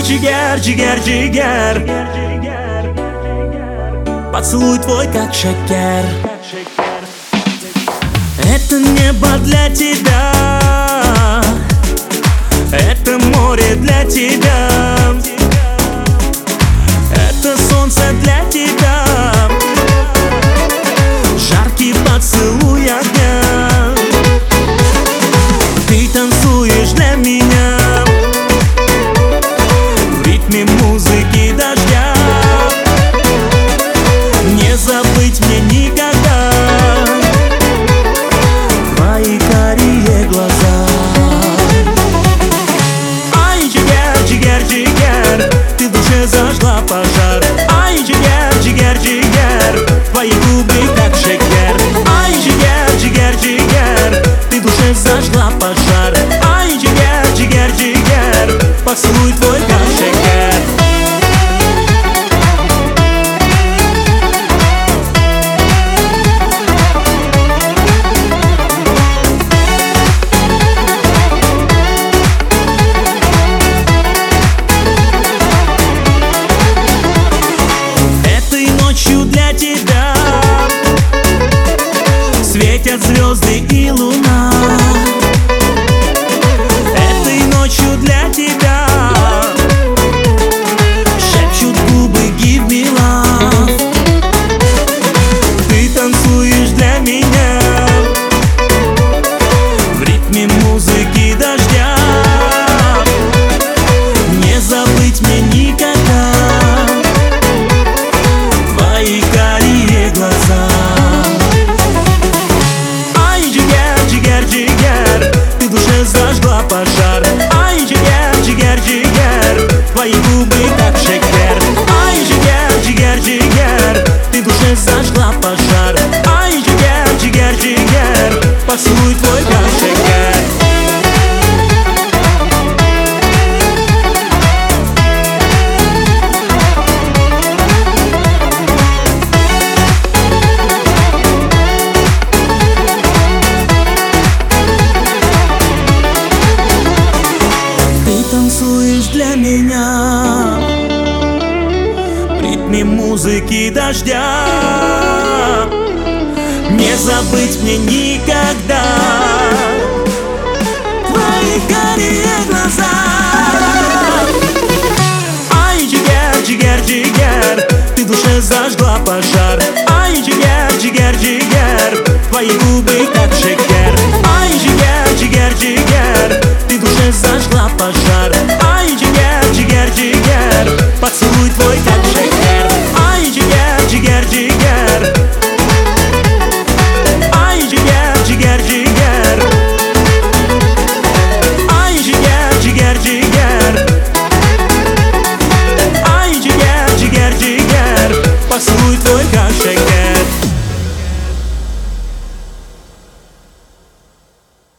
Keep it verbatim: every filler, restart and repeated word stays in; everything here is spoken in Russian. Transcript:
Джигер, джигер, джигер, поцелуй твой как шекер. Это небо для тебя, это море для тебя, это солнце для тебя, жаркий поцелуй огня. Ты танцуешь для меня в ритме музыки дождя. Не забыть мне никогда твои карие глаза. Ай, джигер, джигер, джигер, ты в душе зажгла пожар. Ай, джигер, джигер, джигер, твои губы как шекер. Ай, джигер, джигер, джигер, ты в душе зажгла пожар. Ай, джигер, джигер, джигер, поцелуй твой как шекер. Для тебя светят звезды и луна. Этой ночью для тебя шепчут губы give me love. Ты танцуешь для меня в ритме музыки дождя. Не забыть мне никогда твои карие глаза. Ай, джигер, джигер, джигер, ты в душе зажгла пожар. Ай, джигер, джигер, джигер, твои губы как шекер. Ай, джигер, джигер, джигер, ты в душе зажгла пожар. Ай, джигер, джигер, джигер, поцелуй твой как шекер. Танцуешь для меня в ритме музыки дождя. Не забыть мне никогда твои карие глаза. Ай, джигер, джигер, джигер, ты в душе зажгла пожар. Ай, джигер, джигер, джигер, твои губы как шекер. Ай, джигер, джигер, джигер, ты в душе зажгла пожар. Ай, джигер, джигер, джигер, поцелуй твой как шекер. Ай, джигер, джигер, джигер, ай, джигер, джигер, джигер, ай, джигер, джигер, джигер, ай, джигер, джигер, джигер, поцелуй